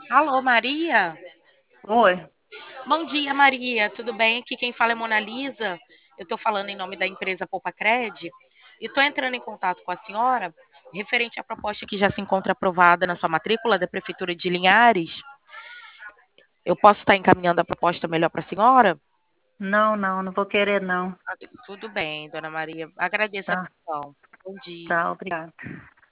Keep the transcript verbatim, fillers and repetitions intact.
Alô, Maria? Oi. Bom dia, Maria. Tudo bem? Aqui quem fala é Mona Lisa. Eu estou falando em nome da empresa Poupa-Cred e estou entrando em contato com a senhora referente à proposta que já se encontra aprovada na sua matrícula da Prefeitura de Linhares. Eu posso estar encaminhando a proposta melhor para a senhora? Não, não, não vou querer não. Ah, tudo bem, dona Maria. Agradeço a Tá, atenção. Bom dia. tá, obrigada.